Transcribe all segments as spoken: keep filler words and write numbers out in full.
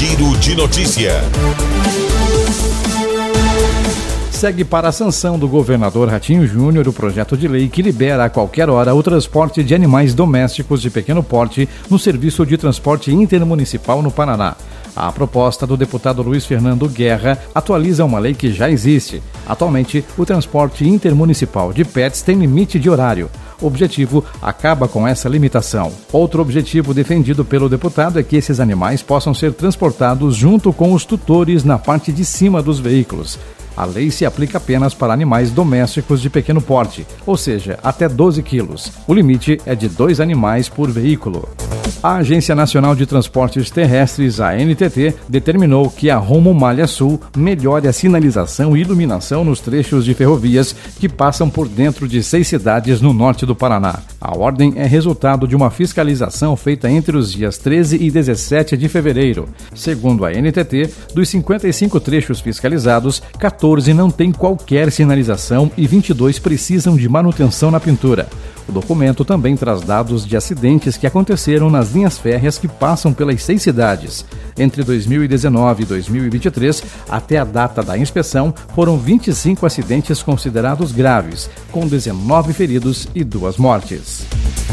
Giro de Notícia. Segue para a sanção do governador Ratinho Júnior o projeto de lei que libera a qualquer hora o transporte de animais domésticos de pequeno porte no serviço de transporte intermunicipal no Paraná. A proposta do deputado Luiz Fernando Guerra atualiza uma lei que já existe. Atualmente, o transporte intermunicipal de pets tem limite de horário. O objetivo acaba com essa limitação. Outro objetivo defendido pelo deputado é que esses animais possam ser transportados junto com os tutores na parte de cima dos veículos. A lei se aplica apenas para animais domésticos de pequeno porte, ou seja, até doze quilos. O limite é de dois animais por veículo. A Agência Nacional de Transportes Terrestres, a N T T, determinou que a Rumo Malha Sul melhore a sinalização e iluminação nos trechos de ferrovias que passam por dentro de seis cidades no norte do Paraná. A ordem é resultado de uma fiscalização feita entre os dias treze e dezessete de fevereiro. Segundo a N T T, dos cinquenta e cinco trechos fiscalizados, quatorze não têm qualquer sinalização e vinte e dois precisam de manutenção na pintura. O documento também traz dados de acidentes que aconteceram nas linhas férreas que passam pelas seis cidades. Entre dois mil e dezenove e dois mil e vinte e três, até a data da inspeção, foram vinte e cinco acidentes considerados graves, com dezenove feridos e duas mortes.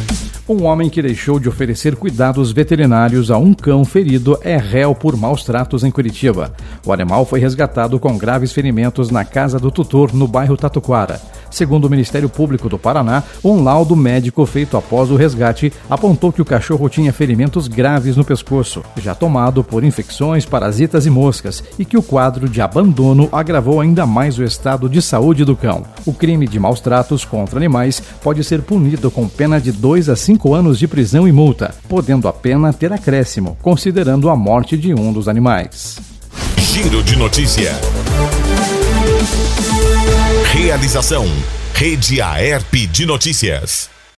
Um homem que deixou de oferecer cuidados veterinários a um cão ferido é réu por maus tratos em Curitiba. O animal foi resgatado com graves ferimentos na casa do tutor, no bairro Tatuquara. Segundo o Ministério Público do Paraná, um laudo médico feito após o resgate apontou que o cachorro tinha ferimentos graves no pescoço, já tomado por infecções, parasitas e moscas, e que o quadro de abandono agravou ainda mais o estado de saúde do cão. O crime de maus tratos contra animais pode ser punido com pena de dois a cinco anos de prisão e multa, podendo a pena ter acréscimo, considerando a morte de um dos animais. Giro de Notícia. Realização: Rede Aerp de Notícias.